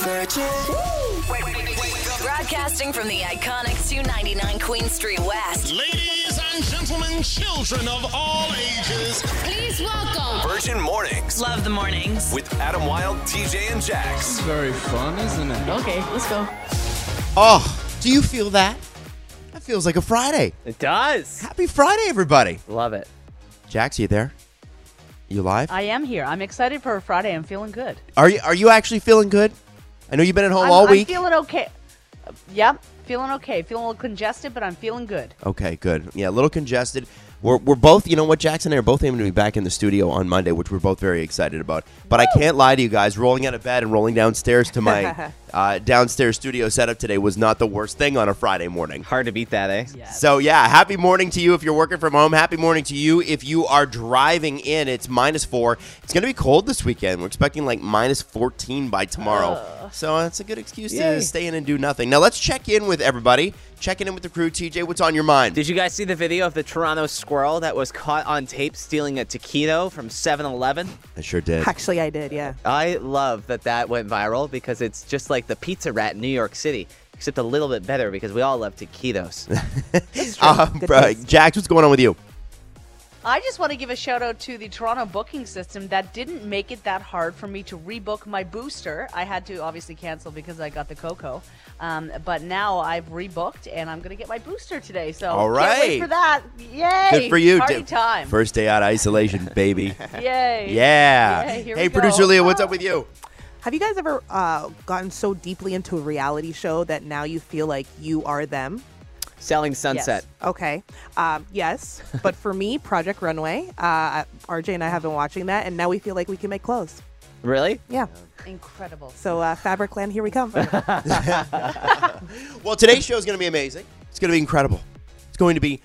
Broadcasting from the iconic 299 Queen Street West. Ladies and gentlemen, children of all ages, Please welcome Virgin Mornings Love the Mornings. with Adam Wilde, TJ, and Jax. Very fun, isn't it? Okay, let's go. Oh, do you feel that? That feels like a Friday. It does. Happy Friday, everybody. Love it. Jax, you there? You live? I am here. I'm excited for a Friday. I'm feeling good. Are you actually feeling good? I know you've been at home all week. I'm feeling okay. Yep, feeling okay. Feeling a little congested, but I'm feeling good. Okay, good. Yeah, a little congested. We're both, you know what, Jackson and I are both aiming to be back in the studio on Monday, which we're both very excited about. But I can't lie to you guys, rolling out of bed and rolling downstairs to my downstairs studio setup today was not the worst thing on a Friday morning. Hard to beat that, eh? Yes. So, yeah, happy morning to you if you're working from home. Happy morning to you if you are driving in. It's -4. It's going to be cold this weekend. We're expecting like -14 by tomorrow. So it's a good excuse to stay in and do nothing. Now, let's check in with everybody. Checking in with the crew. TJ, what's on your mind? Did you guys see the video of the Toronto squirrel that was caught on tape stealing a taquito from 7-Eleven? I sure did. Actually, I did, yeah. I love that went viral because it's just like the pizza rat in New York City, except a little bit better because we all love taquitos. Jax, what's going on with you? I just want to give a shout out to the Toronto booking system that didn't make it that hard for me to rebook my booster. I had to obviously cancel because I got the Coco. But now I've rebooked and I'm going to get my booster today. So All can't right. wait for that. Yay. Good for you. Party time. First day out of isolation, baby. Yay. Yeah. Yay, here Hey, we go. producer Leah, what's up with you? Have you guys ever gotten so deeply into a reality show that now you feel like you are them? Selling Sunset. Okay. Yes. But for me, Project Runway, RJ and I have been watching that, and now we feel like we can make clothes. Really? Yeah. Incredible. So Fabric Land, here we come. Well, today's show is going to be amazing. It's going to be incredible. It's going to be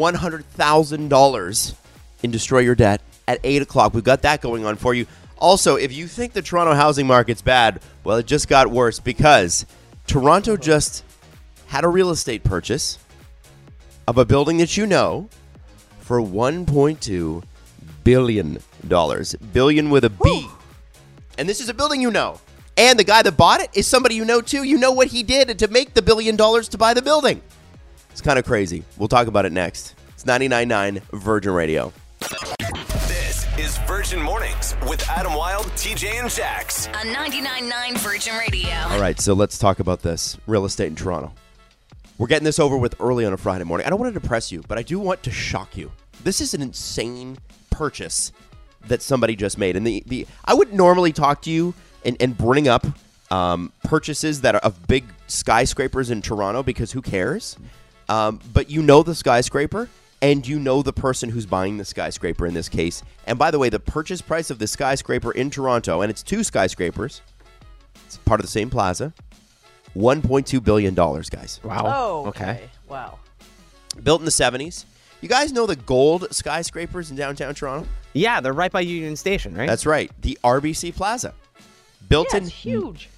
$100,000 in Destroy Your Debt at 8 o'clock. We've got that going on for you. Also, if you think the Toronto housing market's bad, well, it just got worse because Toronto just had a real estate purchase of a building that you know for $1.2 billion. Billion with a B. And this is a building you know. And the guy that bought it is somebody you know, too. You know what he did to make the $1 billion to buy the building. It's kind of crazy. We'll talk about it next. It's 99.9 Virgin Radio. This is Virgin Mornings with Adam Wilde, TJ, and Jax. On 99.9 Virgin Radio. All right, so let's talk about this real estate in Toronto. We're getting this over with early on a Friday morning. I don't want to depress you, but I do want to shock you. This is an insane purchase that somebody just made. And I would normally talk to you and bring up purchases that are of big skyscrapers in Toronto because who cares? But you know the skyscraper and you know the person who's buying the skyscraper in this case. And by the way, the purchase price of the skyscraper in Toronto, and it's two skyscrapers, it's part of the same plaza, $1.2 billion, guys. Wow. Oh, Okay. Wow. Built in the 70s. You guys know the gold skyscrapers in downtown Toronto? Yeah, they're right by Union Station, right? That's right. The RBC Plaza. Built Yeah, in it's huge.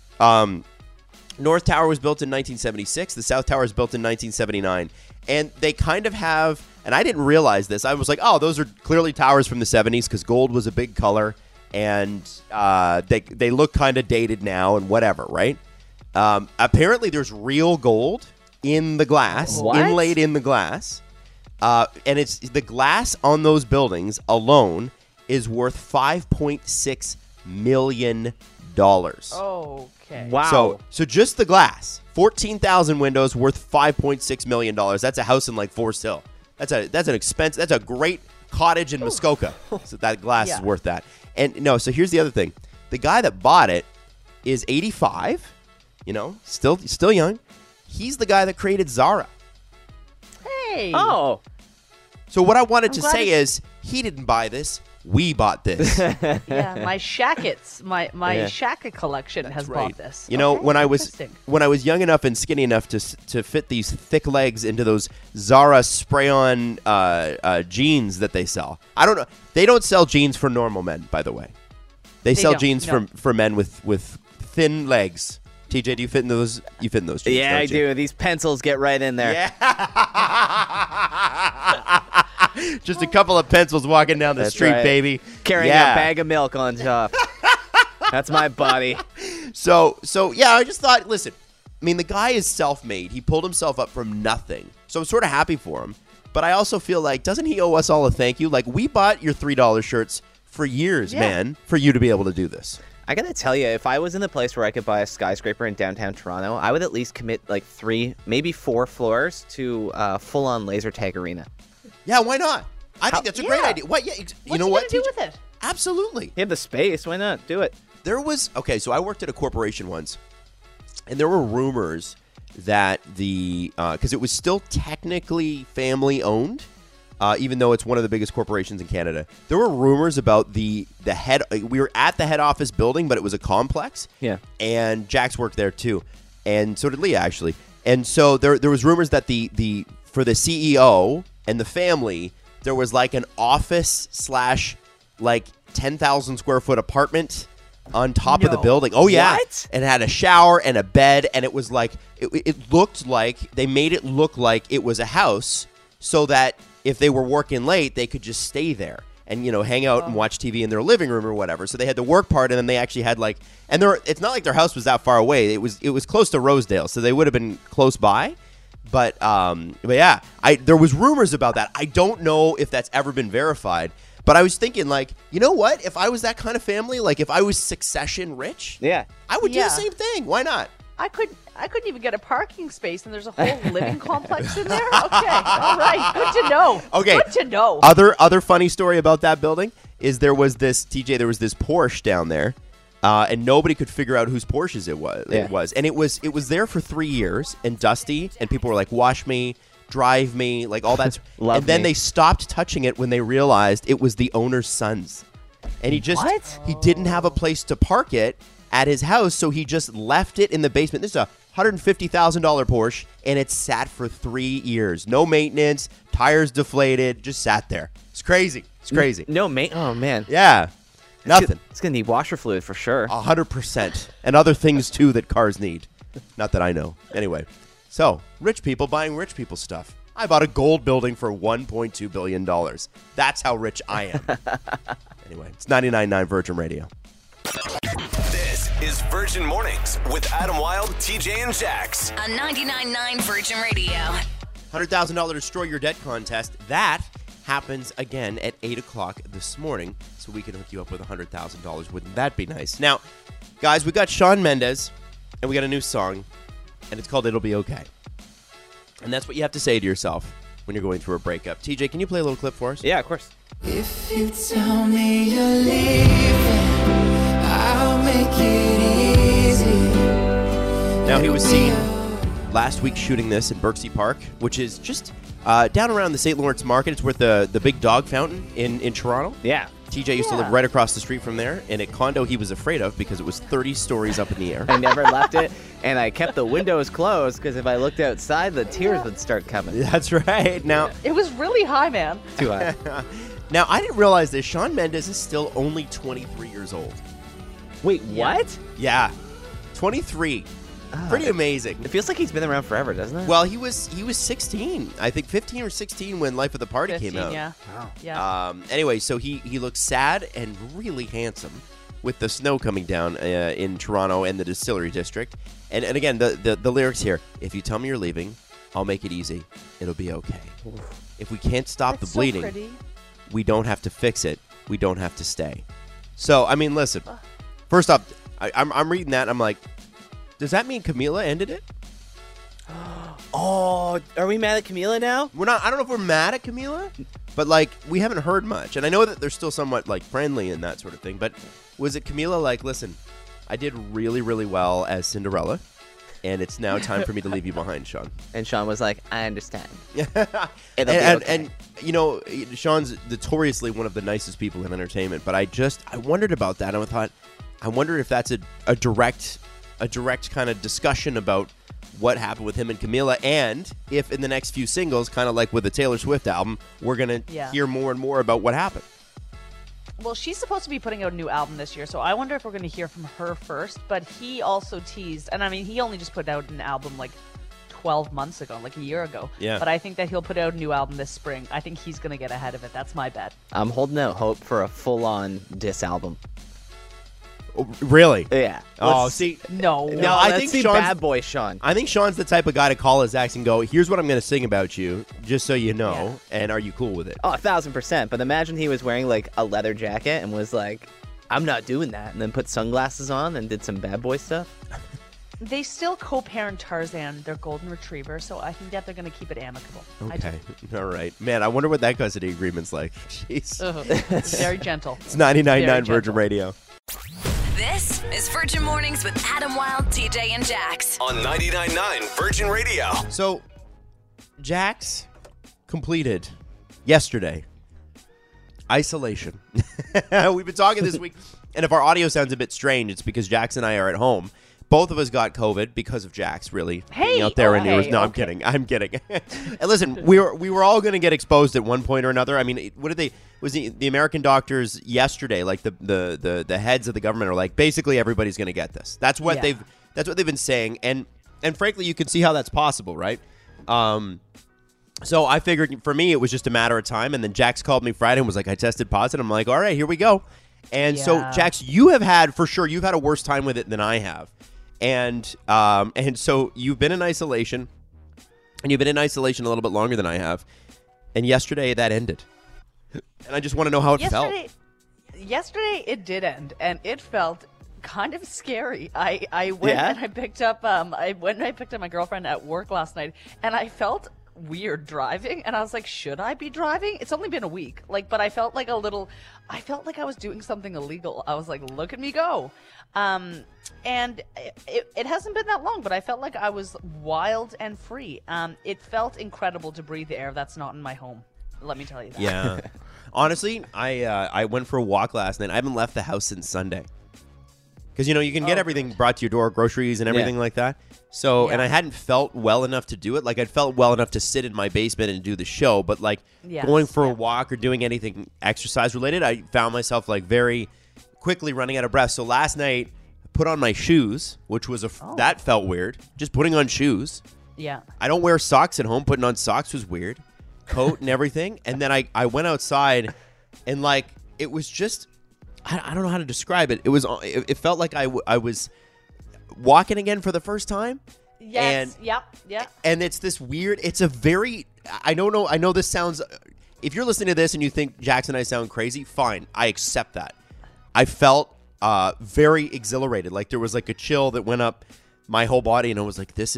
North Tower was built in 1976. The South Tower was built in 1979. And they kind of have, and I didn't realize this. I was like, oh, those are clearly towers from the 70s because gold was a big color. And they look kind of dated now and whatever, right? Apparently, there's real gold in the glass, What? inlaid in the glass. And it's the glass on those buildings alone is worth $5.6 million. Okay. Wow. So just the glass, 14,000 windows worth $5.6 million. That's a house in like Forest Hill. That's an expense. That's a great cottage in Muskoka. So that glass is worth that. And no, so here's the other thing. The guy that bought it is 85. You know, still young. He's the guy that created Zara. Hey. Oh. So what I wanted to glad say it's- is he didn't buy this. We bought this. Yeah, my Shackets, my Yeah. Shacket collection has bought this. You know, Okay, when I was interesting. young enough and skinny enough to fit these thick legs into those Zara spray-on jeans that they sell. I don't know. They don't sell jeans for normal men, by the way. They sell don't, jeans no. for men with thin legs. TJ, do you fit in those? You fit in those jeans? Yeah, don't I you? do. These pencils get right in there. Yeah. Just a couple of pencils walking down the That's street, right. baby. Carrying Yeah. a bag of milk on top. That's my buddy. So yeah, I just thought, listen, I mean, the guy is self-made. He pulled himself up from nothing. So I'm sort of happy for him. But I also feel like, doesn't he owe us all a thank you? Like, we bought your $3 shirts for years, man, for you to be able to do this. I gotta tell you, if I was in the place where I could buy a skyscraper in downtown Toronto, I would at least commit like 3, maybe 4 floors to full-on laser tag arena. Yeah, why not? I think that's a great idea. What? Yeah, you know what? What's he gonna do with it? Absolutely. You have the space. Why not? Do it. There was, so I worked at a corporation once, and there were rumors that because it was still technically family-owned, even though it's one of the biggest corporations in Canada. There were rumors about the head. We were at the head office building, but it was a complex. Yeah. And Jax worked there too, and so did Leah actually. And so there was rumors that the for the CEO and the family, there was like an office / like 10,000 square foot apartment on top of the building. Oh yeah. What? And it had a shower and a bed, and it was like it looked like they made it look like it was a house, so that if they were working late, they could just stay there and, hang out and watch TV in their living room or whatever. So they had the work part, and then they actually had it's not like their house was that far away. It was close to Rosedale, so they would have been close by. But yeah, there was rumors about that. I don't know if that's ever been verified. But I was thinking, like, you know what? If I was that kind of family, like if I was Succession rich, Yeah. I would do the same thing. Why not? I couldn't even get a parking space, and there's a whole living complex in there. Okay, all right, good to know. Okay, good to know. Other funny story about that building is there was this Porsche down there, and nobody could figure out whose Porsches it was. Yeah. And it was there for 3 years and dusty, and people were like, wash me, drive me, like all that. Love and then me. they stopped touching it when they realized it was the owner's son's, and he didn't have a place to park it at his house, so he just left it in the basement. This is a $150,000 Porsche, and it sat for 3 years. No maintenance, tires deflated, just sat there. It's crazy. It's crazy. No, mate. Oh, man. Yeah, nothing. It's going to need washer fluid for sure. 100%. And other things, too, that cars need. Not that I know. Anyway, so rich people buying rich people stuff. I bought a gold building for $1.2 billion. That's how rich I am. Anyway, it's 99.9 Virgin Radio. This is Virgin Mornings with Adam Wilde, TJ, and Jax. On 99.9 Virgin Radio. $100,000 Destroy Your Debt contest. That happens again at 8 o'clock this morning, so we can hook you up with $100,000. Wouldn't that be nice? Now, guys, we got Shawn Mendes, and we got a new song, and it's called It'll Be Okay. And that's what you have to say to yourself when you're going through a breakup. TJ, can you play a little clip for us? Yeah, of course. If you tell me you're leaving, I'll make it easy. Now, he was seen last week shooting this in Berksey Park, which is just down around the St. Lawrence Market. It's where the big dog fountain in Toronto. Yeah. TJ used to live right across the street from there in a condo he was afraid of because it was 30 stories up in the air. I never left it, and I kept the windows closed because if I looked outside, the tears would start coming. That's right. Now, It was really high, man. Too high. now I didn't realize this. Shawn Mendes is still only 23 years old. Wait, what? Yeah, 23. Pretty amazing. It feels like he's been around forever, doesn't it? Well, he was 16, I think 15 or 16 when Life of the Party 15, came out. yeah. Wow. Yeah. Anyway, so he looks sad and really handsome with the snow coming down in Toronto and the Distillery District. And again, the lyrics here: if you tell me you're leaving, I'll make it easy. It'll be okay. If we can't stop That's the bleeding, so pretty. we don't have to fix it. We don't have to stay. So, I mean, listen. First off, I'm reading that and I'm like, does that mean Camila ended it? Oh, are we mad at Camila now? We're not. I don't know if we're mad at Camila, but like we haven't heard much, and I know that they're still somewhat like friendly and that sort of thing. But was it Camila like, listen, I did really, really well as Cinderella, and it's now time for me to leave you behind, Shawn? And Shawn was like, I understand. and you know, Shawn's notoriously one of the nicest people in entertainment, but I wondered about that, and I thought, I wonder if that's a direct kind of discussion about what happened with him and Camila, and if in the next few singles, kind of like with the Taylor Swift album, we're going to hear more and more about what happened. Well, she's supposed to be putting out a new album this year, so I wonder if we're going to hear from her first. But he also teased, and I mean, he only just put out an album like 12 months ago, like a year ago. Yeah. But I think that he'll put out a new album this spring. I think he's going to get ahead of it. That's my bet. I'm holding out hope for a full-on diss album. Really? Yeah. Oh, Let's- see. No. No, I let's think see Sean's- Bad Boy Sean. I think Sean's the type of guy to call his ex and go, here's what I'm going to sing about you, just so you know, and are you cool with it? Oh, 1,000%. But imagine he was wearing like a leather jacket and was like, I'm not doing that. And then put sunglasses on and did some bad boy stuff. They still co-parent Tarzan, their golden retriever, so I think that they're going to keep it amicable. I do. Okay. All right. Man, I wonder what that custody agreement's like. Jeez. It's very gentle. It's 99.9 Very Virgin gentle. Radio. This is Virgin Mornings with Adam Wilde, TJ, and Jax. On 99.9 Virgin Radio. So, Jax completed yesterday isolation. We've been talking this week, and if our audio sounds a bit strange, it's because Jax and I are at home. Both of us got COVID because of Jax, really. Hey! Being out there Oh, and yours. hey, No, I'm okay. kidding. I'm kidding. And listen, we were all going to get exposed at one point or another. I mean, what did they? Was the American doctors yesterday? Like the heads of the government are like, basically everybody's going to get this. That's what Yeah. they've been saying, and frankly, you can see how that's possible, right? So I figured for me it was just a matter of time, and then Jax called me Friday and was like, I tested positive. I'm like, all right, here we go. And so, Yeah. Jax, you've had a worse time with it than I have. And so you've been in isolation, and you've been in isolation a little bit longer than I have. And yesterday that ended. And I just want to know how it felt. Yesterday it did end, and it felt kind of scary. I went Yeah? and I picked up my girlfriend at work last night, and I felt weird driving, and I was like, should I be driving? It's only been a week, but I felt like I felt like I was doing something illegal. I was like, look at me go. And it hasn't been that long, but I felt like I was wild and free. It felt incredible to breathe air that's not in my home. Let me tell you that. Yeah. Honestly, I went for a walk last night. I haven't left the house since Sunday. Because, you can get everything brought to your door, groceries and everything like that. So, and I hadn't felt well enough to do it. Like, I'd felt well enough to sit in my basement and do the show. But, Yes, going for a yeah. walk or doing anything exercise-related, I found myself, very quickly running out of breath. So last night, I put on my shoes, which was that felt weird. Just putting on shoes. Yeah. I don't wear socks at home. Putting on socks was weird. Coat and everything. And then I went outside, and, it was just... I don't know how to describe it. It felt like I was walking again for the first time. Yes. And, Yep. And it's this weird. It's a very. I don't know. I know this sounds. If you're listening to this and you think Jax and I sound crazy, fine. I accept that. I felt very exhilarated. Like there was a chill that went up my whole body, and I was like, "This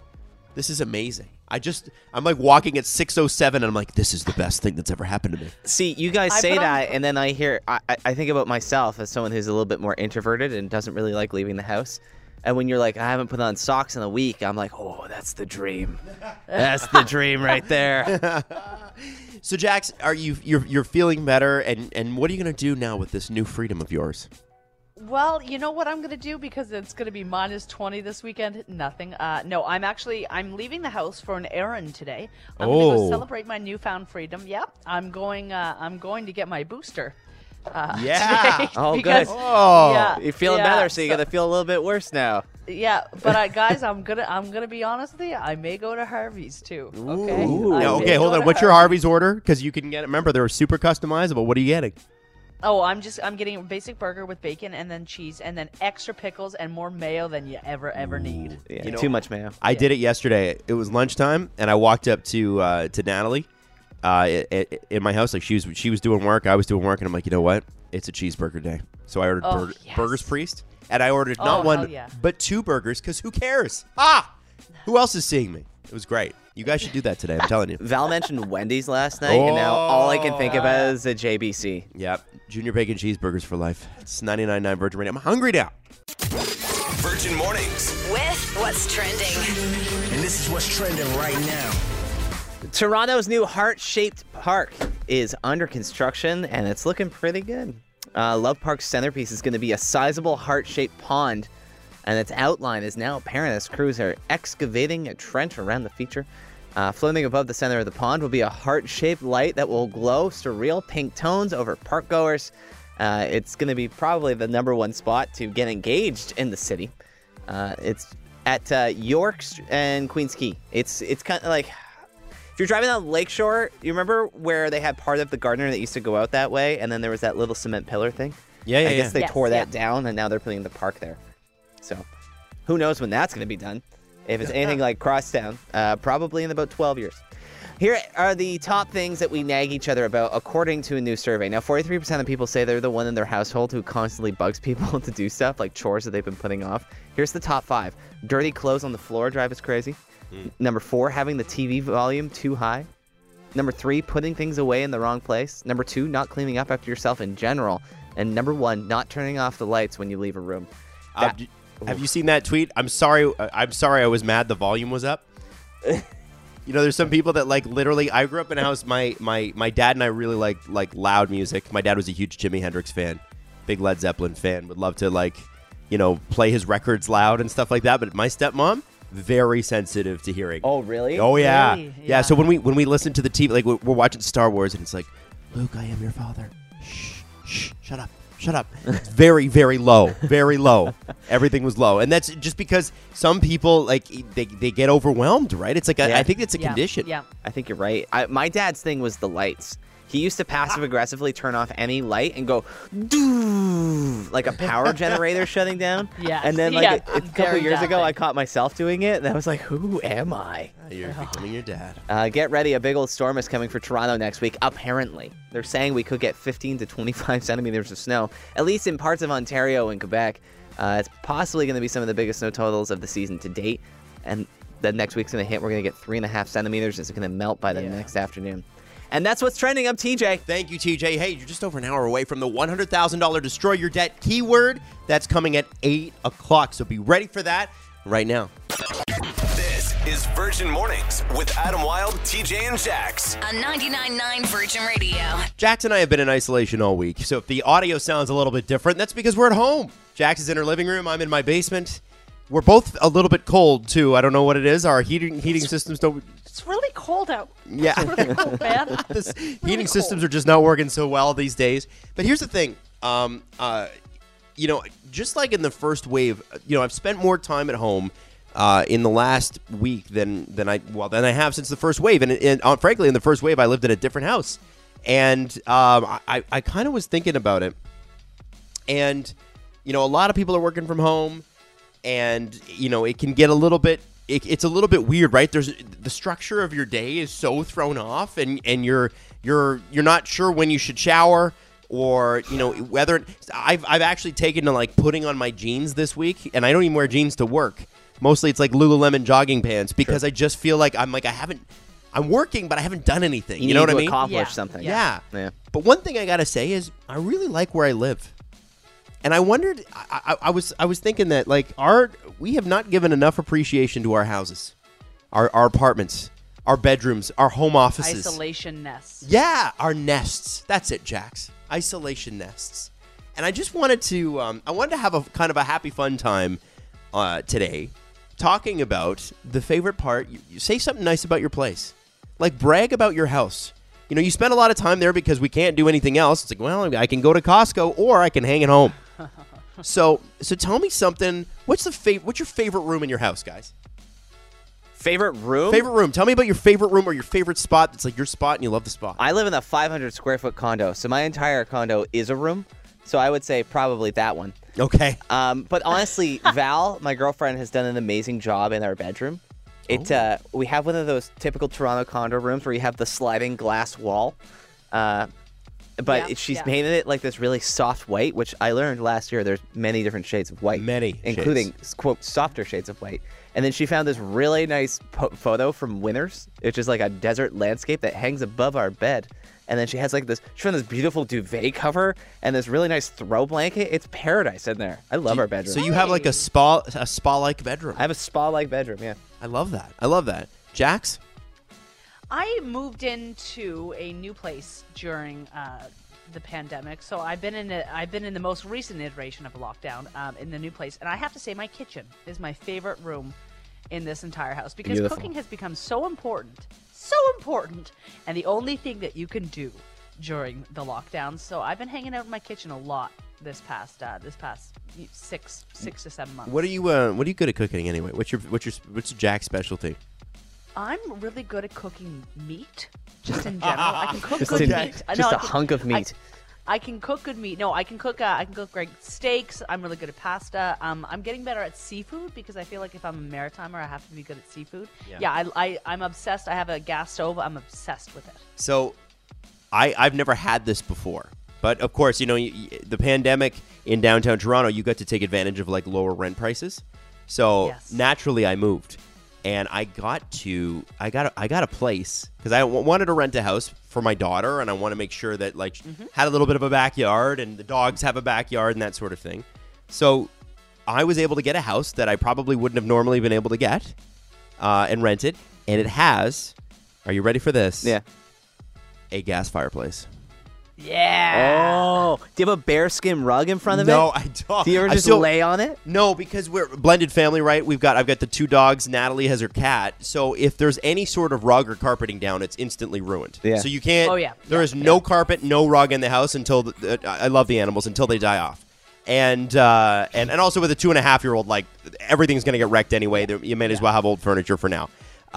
is amazing." I'm walking at 6:07, and I'm like, "This is the best thing that's ever happened to me." See, you guys I say put on- that, and then I think about myself as someone who's a little bit more introverted and doesn't really like leaving the house. And when you're like, I haven't put on socks in a week, I'm like, oh, that's the dream. That's the dream right there. So, Jax, are you're feeling better, and what are you gonna do now with this new freedom of yours? Well, you know what I'm going to do because it's going to be -20 this weekend? Nothing. No, I'm leaving the house for an errand today. I'm going to go celebrate my newfound freedom. Yep. I'm going to get my booster. Yeah. Today Oh, because, good. Oh. yeah, You're feeling yeah, better, so you got to feel a little bit worse now. Yeah, but guys, I'm gonna be honest with you. I may go to Harvey's too. Okay. Ooh. I Now, may okay, hold go on. to What's your Harvey's. Harvey's order? Because you can get. Remember, they're super customizable. What are you getting? Oh, I'm getting a basic burger with bacon and then cheese and then extra pickles and more mayo than you ever need. Yeah, You know- too much mayo. I did it yesterday. It was lunchtime, and I walked up to Natalie in my house. Like she was doing work, I was doing work, and I'm like, you know what? It's a cheeseburger day. So I ordered Oh, yes. Burgers Priest, and I ordered Oh, not hell one yeah. but 2 burgers. Because who cares? Who else is seeing me? It was great. You guys should do that today. I'm telling you. Val mentioned Wendy's last night, and now all I can think about is a JBC. Yep. Junior bacon cheeseburgers for life. It's 99.9 Virgin Radio. I'm hungry now. Virgin Mornings. With what's trending. And this is what's trending right now. Toronto's new heart-shaped park is under construction, and it's looking pretty good. Love Park's centerpiece is going to be a sizable heart-shaped pond, and its outline is now apparent as crews are excavating a trench around the feature. Floating above the center of the pond will be a heart-shaped light that will glow surreal pink tones over parkgoers. It's going to be probably the #1 spot to get engaged in the city. It's at York and Queens Quay. It's kind of like... If you're driving down Lakeshore, you remember where they had part of the Gardiner that used to go out that way, and then there was that little cement pillar thing? Yeah, I guess they Yes, tore that yeah. down, and now they're putting the park there. So, who knows when that's going to be done? If it's anything like Crosstown, probably in about 12 years. Here are the top things that we nag each other about, according to a new survey. Now, 43% of people say they're the one in their household who constantly bugs people to do stuff, like chores that they've been putting off. Here's the top 5. Dirty clothes on the floor drive us crazy. Number 4, having the TV volume too high. Number 3, putting things away in the wrong place. Number 2, not cleaning up after yourself in general. And number 1, not turning off the lights when you leave a room. Have you seen that tweet? I'm sorry I was mad the volume was up. You know, there's some people that like literally. I grew up in a house. My dad and I really like loud music. My dad was a huge Jimi Hendrix fan, big Led Zeppelin fan. Would love to play his records loud and stuff like that. But my stepmom, very sensitive to hearing. Oh, really? Oh yeah. Really? Yeah. So when we listen to the TV, like we're watching Star Wars, and it's like, Luke, I am your father. Shh, shut up. It's very, very low. Very low. Everything was low. And that's just because some people, like, they get overwhelmed, right? It's like, I think it's a condition. Yeah. I think you're right. My dad's thing was the lights. He used to passive-aggressively turn off any light and go, doo, like a power generator shutting down. Yes. And then, Yeah, a couple very years ago, dad I caught myself doing it, and I was like, who am I? You're becoming your dad. Get ready. A big old storm is coming for Toronto next week, apparently. They're saying we could get 15 to 25 centimeters of snow, at least in parts of Ontario and Quebec. It's possibly going to be some of the biggest snow totals of the season to date. And then next week's going to hit. We're going to get 3.5 centimeters. It's going to melt by the next afternoon. And that's what's trending. I'm TJ. Thank you, TJ. Hey, you're just over an hour away from the $100,000 Destroy Your Debt keyword. That's coming at 8 o'clock, so be ready for that right now. This is Virgin Mornings with Adam Wilde, TJ, and Jax. On 99.9 Virgin Radio. Jax and I have been in isolation all week, so if the audio sounds a little bit different, that's because we're at home. Jax is in her living room. I'm in my basement. We're both a little bit cold, too. I don't know what it is. Our heating systems don't... It's really cold out. Yeah. It's really cold, man. Heating systems are just not working so well these days. But here's the thing. Just like in the first wave, I've spent more time at home in the last week than I have since the first wave. And frankly, in the first wave, I lived in a different house. And I kind of was thinking about it. And, a lot of people are working from home. And, it can get a little bit... It's a little bit weird, right? There's the structure of your day is so thrown off, and you're not sure when you should shower, or whether I've actually taken to like putting on my jeans this week, and I don't even wear jeans to work. Mostly it's like Lululemon jogging pants because I just feel like I'm working, but I haven't done anything. You know what I mean? Accomplish something. Yeah. Yeah. But one thing I gotta say is I really like where I live. And I wondered, I was thinking that we have not given enough appreciation to our houses, our apartments, our bedrooms, our home offices. Isolation nests. Yeah, our nests. That's it, Jax. Isolation nests. And I just wanted to, have a kind of a happy fun time today, talking about the favorite part. You say something nice about your place, like brag about your house. You spend a lot of time there because we can't do anything else. It's like, well, I can go to Costco or I can hang at home. So tell me something. What's your favorite room in your house, guys? Favorite room? Favorite room. Tell me about your favorite room or your favorite spot that's like your spot and you love the spot. I live in a 500 square foot condo, so my entire condo is a room. So I would say probably that one. Okay. But honestly, Val, my girlfriend, has done an amazing job in our bedroom. We have one of those typical Toronto condo rooms where you have the sliding glass wall. But she's painted it like this really soft white, which I learned last year there's many different shades of white. Including, quote, softer shades of white. And then she found this really nice photo from Winners, which is like a desert landscape that hangs above our bed. And then she found this beautiful duvet cover and this really nice throw blanket. It's paradise in there. I love our bedroom. So you have like a spa-like bedroom. I have a spa-like bedroom, yeah. I love that. Jax? I moved into a new place during the pandemic, so I've been in the most recent iteration of a lockdown in the new place, and I have to say my kitchen is my favorite room in this entire house because cooking has become so important, and the only thing that you can do during the lockdown. So I've been hanging out in my kitchen a lot this past 6 to 7 months. What are you good at cooking anyway? What's your Jack's specialty? I'm really good at cooking meat, just in general. I can cook good meat. Just a hunk of meat. I can cook good meat. No, I can cook. I can cook great steaks. I'm really good at pasta. I'm getting better at seafood because I feel like if I'm a maritimer, I have to be good at seafood. Yeah, I'm obsessed. I have a gas stove. I'm obsessed with it. So, I've never had this before, but of course, the pandemic in downtown Toronto, you got to take advantage of like lower rent prices. So naturally, I moved, and I got a place because I wanted to rent a house for my daughter, and I want to make sure that had a little bit of a backyard, and the dogs have a backyard and that sort of thing. So I was able to get a house that I probably wouldn't have normally been able to get and rent it, and it has. Are you ready for this? Yeah. A gas fireplace. Yeah. Oh, do you have a bearskin rug in front of it? No, I don't. Do you ever just lay on it? No, because we're a blended family, right? I've got the 2 dogs. Natalie has her cat. So if there's any sort of rug or carpeting down, it's instantly ruined. Yeah. So you can't. Oh, yeah. There is no carpet, no rug in the house until I love the animals until they die off. And also with a 2.5-year-old, like everything's gonna get wrecked anyway. You may as well have old furniture for now.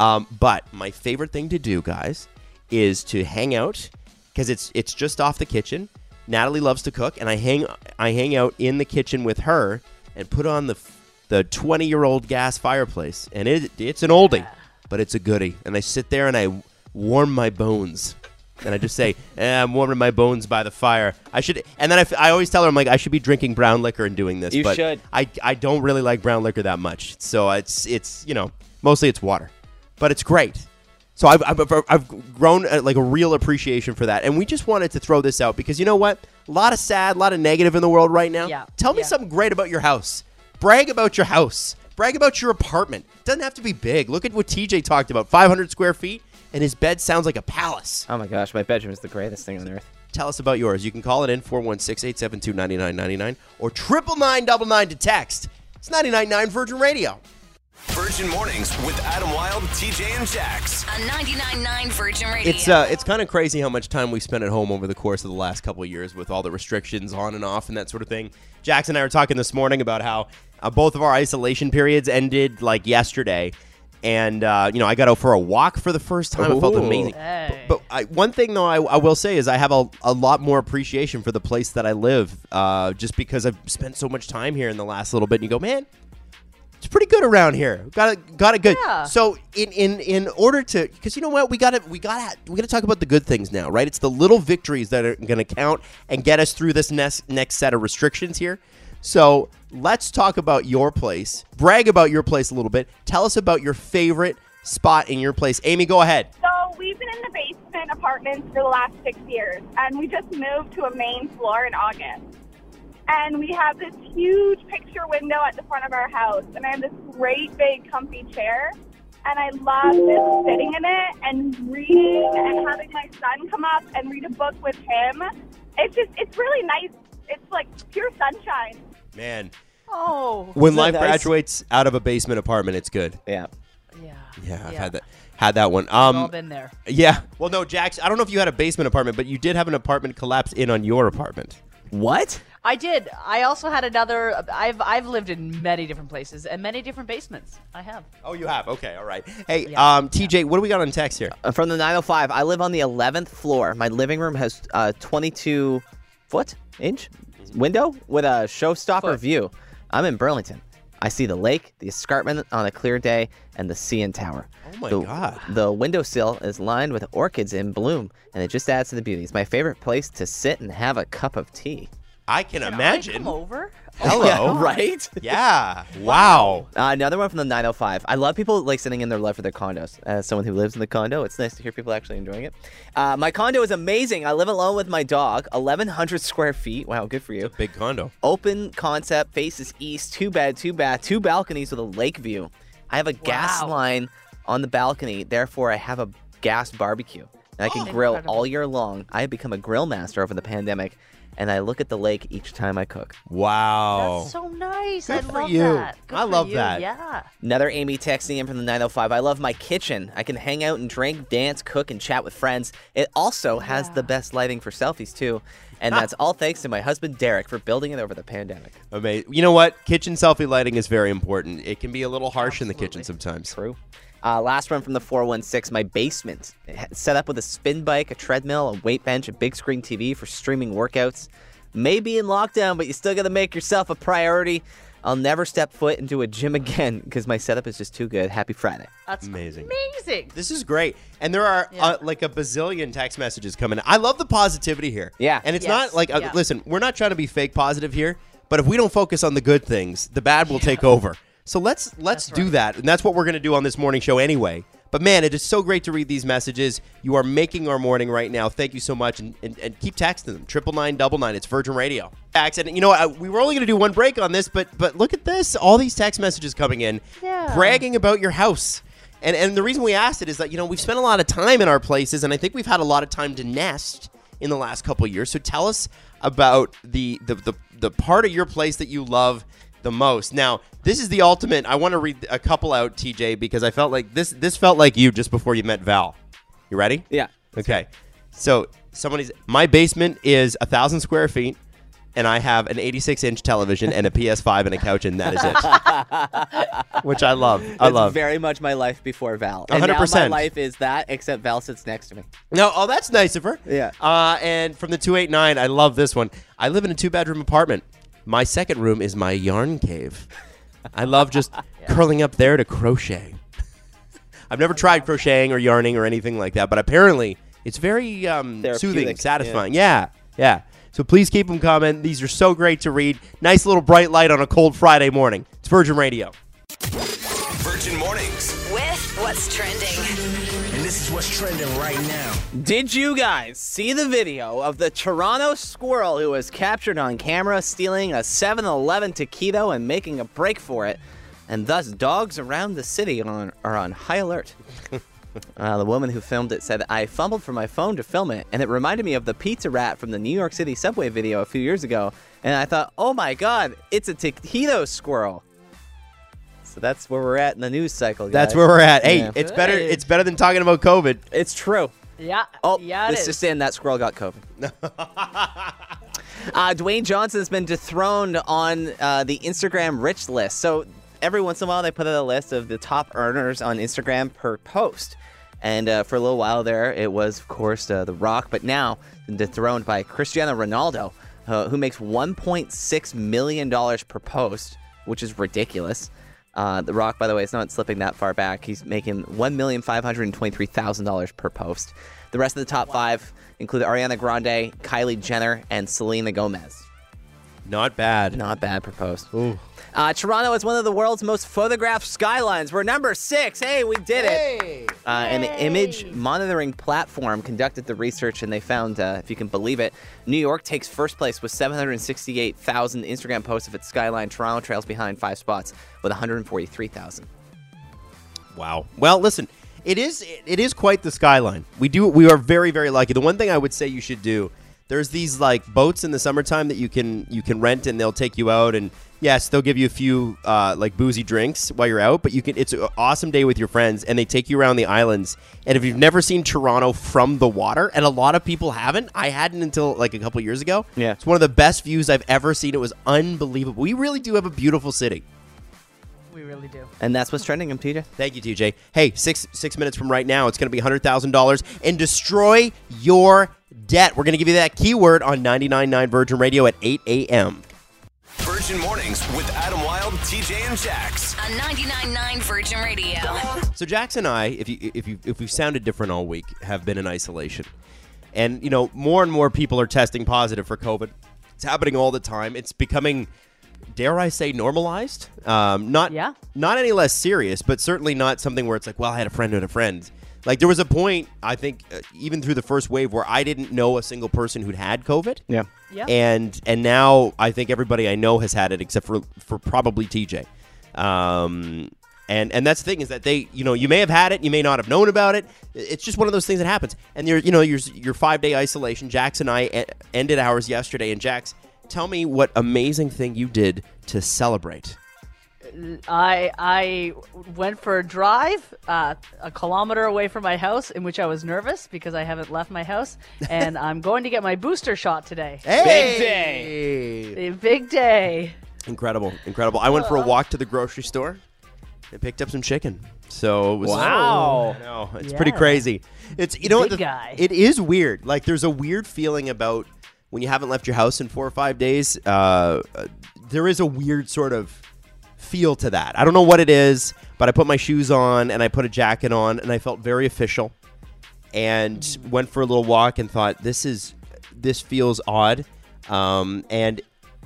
But my favorite thing to do, guys, is to hang out. Because it's just off the kitchen. Natalie loves to cook, and I hang out in the kitchen with her and put on the 20-year-old gas fireplace, and it's an oldie, but it's a goodie. And I sit there and I warm my bones, and I just say, I'm warming my bones by the fire. I should, and then I always tell her, I'm like, I should be drinking brown liquor and doing this. You but should. I don't really like brown liquor that much, so it's mostly it's water, but it's great. So I've grown like a real appreciation for that. And we just wanted to throw this out because you know what? A lot of sad, a lot of negative in the world right now. Yeah. Tell me something great about your house. Brag about your house. Brag about your apartment. Doesn't have to be big. Look at what TJ talked about. 500 square feet, and his bed sounds like a palace. Oh my gosh, my bedroom is the greatest thing on earth. Tell us about yours. You can call it in 416-872-9999 or 99999 to text. It's 99.9 Virgin Radio. Virgin Mornings with Adam Wilde, TJ, and Jax. On 99.9 Virgin Radio. It's kind of crazy how much time we spent at home over the course of the last couple of years with all the restrictions on and off and that sort of thing. Jax and I were talking this morning about how both of our isolation periods ended like yesterday. And, I got out for a walk for the first time. It felt amazing. Hey. But one thing, though, I will say is I have a lot more appreciation for the place that I live just because I've spent so much time here in the last little bit. And you go, man, it's pretty good around here. Got it good. Yeah. So in order to, because you know what, we gotta talk about the good things now, right? It's the little victories that are going to count and get us through this next set of restrictions here. So let's talk about your place. Brag about your place a little bit. Tell us about your favorite spot in your place. Amy, go ahead. So we've been in the basement apartments for the last 6 years, and we just moved to a main floor in August. And we have this huge picture window at the front of our house. And I have this great big comfy chair. And I love just sitting in it and reading and having my son come up and read a book with him. It's really nice. It's like pure sunshine. Man. Oh. When Isn't that life nice? graduates out of a basement apartment, it's good. Yeah. Yeah, I've had that one. We've all been there. Yeah. Well, no, Jax, I don't know if you had a basement apartment, but you did have an apartment collapse in on your apartment. What? I did. I also had another. I've lived in many different places and many different basements. I have. Oh, you have? Okay, all right. Hey, Yeah. TJ, what do we got on text here? From the 905, I live on the 11th floor. My living room has 22-foot-inch window with a showstopper view. I'm in Burlington. I see the lake, the escarpment on a clear day, and the CN Tower. Oh, my God. The windowsill is lined with orchids in bloom, and it just adds to the beauty. It's my favorite place to sit and have a cup of tea. I can imagine. Come over. Hello. Yeah, right? Yeah. Wow. Another one from the 905. I love people like sitting in their love for their condos. As someone who lives in the condo, it's nice to hear people actually enjoying it. My condo is amazing. I live alone with my dog. 1,100 square feet. Wow, good for you. Big condo. Open concept, faces east, 2 bed, 2 bath, 2 balconies with a lake view. I have a gas line on the balcony. Therefore, I have a gas barbecue. And I can grill Incredible. all year long. I have become a grill master over the pandemic. and I look at the lake each time I cook. Wow. That's so nice. Good I for love you. that. Good I for love you. that. Yeah. Another Amy texting in from the 905. I love my kitchen. I can hang out and drink, dance, cook, and chat with friends. It also has the best lighting for selfies, too. And that's all thanks to my husband, Derek, for building it over the pandemic. Amazing. You know what? Kitchen selfie lighting is very important. It can be a little harsh in the kitchen sometimes. True. Last one from the 416. My basement. Set up with a spin bike, a treadmill, a weight bench, a big screen TV for streaming workouts. May be in lockdown, but you still got to make yourself a priority. I'll never step foot into a gym again because my setup is just too good. Happy Friday. That's Amazing. Amazing. This is great. And there are like a bazillion text messages coming. I love the positivity here. Yeah. And it's Yes. not like, Yeah. listen, we're not trying to be fake positive here, but if we don't focus on the good things, the bad will take over. So let's do that. And that's what we're going to do on this morning show anyway. But man, it is so great to read these messages. You are making our morning right now. Thank you so much. And keep texting them. 99999. It's Virgin Radio. And you know what? We were only going to do one break on this, but look at this. All these text messages coming in bragging about your house. And the reason we asked it is that, you know, we've spent a lot of time in our places, and I think we've had a lot of time to nest in the last couple of years. So tell us about the part of your place that you love the most. Now, this is the ultimate. I want to read a couple out, TJ, because I felt like this felt like you just before you met Val. You ready? Yeah. Okay. So my basement is 1,000 square feet, and I have an 86-inch television and a PS5 and a couch, and that is it. Which I love. That's very much my life before Val. And 100%. now my life is that, except Val sits next to me. No, oh, that's nice of her. Yeah. And from the 289, I love this one. I live in a 2-bedroom apartment. My second room is my yarn cave. I love just curling up there to crochet. I've never tried crocheting or yarning or anything like that, but apparently it's very soothing, satisfying. Yeah. So please keep them coming. These are so great to read. Nice little bright light on a cold Friday morning. It's Virgin Radio. Virgin Mornings. With what's trending. And this is what's trending right now. Did you guys see the video of the Toronto squirrel who was captured on camera stealing a 7-Eleven taquito and making a break for it? And thus, dogs around the city are on high alert. The woman who filmed it said, I fumbled for my phone to film it, and it reminded me of the pizza rat from the New York City subway video a few years ago. And I thought, oh my God, it's a taquito squirrel. So that's where we're at in the news cycle, guys. That's where we're at. Hey, Yeah. it's better. It's better than talking about COVID. It's true. Yeah. Oh, yeah, this is saying that squirrel got COVID. Dwayne Johnson has been dethroned on the Instagram rich list. So every once in a while, they put out a list of the top earners on Instagram per post. And for a little while there, it was, of course, The Rock. But now, dethroned by Cristiano Ronaldo, who makes $1.6 million per post, which is ridiculous. The Rock, by the way, is not slipping that far back. He's making $1,523,000 per post. The rest of the top five include Ariana Grande, Kylie Jenner, and Selena Gomez. Not bad. Not bad per post. Ooh. Toronto is one of the world's most photographed skylines. We're number 6. Hey, we did it. An image monitoring platform conducted the research, and they found, if you can believe it, New York takes first place with 768,000 Instagram posts of its skyline. Toronto trails behind 5 spots with 143,000. Wow. Well, listen, it is quite the skyline. We are very, very lucky. The one thing I would say you should do, there's these like boats in the summertime that you can rent, and they'll take you out, and yes, they'll give you a few like boozy drinks while you're out, but it's an awesome day with your friends, and they take you around the islands. And if you've never seen Toronto from the water, and a lot of people haven't, I hadn't until like a couple years ago. Yeah. It's one of the best views I've ever seen. It was unbelievable. We really do have a beautiful city. We really do. And that's what's trending, TJ. Thank you, TJ. Hey, six minutes from right now, it's going to be $100,000 and destroy your debt. We're going to give you that keyword on 99.9 Virgin Radio at 8 a.m. Virgin Mornings with Adam Wilde, TJ, and Jax. On 99.9 Virgin Radio. So Jax and I, if we've sounded different all week, have been in isolation. And, you know, more and more people are testing positive for COVID. It's happening all the time. It's becoming, dare I say, normalized. Not any less serious, but certainly not something where it's like, well, I had a friend who had a friend. Like, there was a point, I think, even through the first wave, where I didn't know a single person who'd had COVID. Yeah. Yeah. And now I think everybody I know has had it, except for probably TJ. And that's the thing is that they, you may have had it, you may not have known about it. It's just one of those things that happens. And your 5-day isolation. Jax and I ended ours yesterday. And Jax, tell me what amazing thing you did to celebrate. I went for a drive a kilometer away from my house, in which I was nervous because I haven't left my house, and I'm going to get my booster shot today. Hey! Big day. Incredible. I went for a walk to the grocery store and picked up some chicken. So it was Wow. I know, it's pretty crazy. It's Big guy. It is weird. Like there's a weird feeling about when you haven't left your house in 4 or 5 days. There is a weird sort of feel to that. I don't know what it is, but I put my shoes on and I put a jacket on and I felt very official and went for a little walk and thought this feels odd. I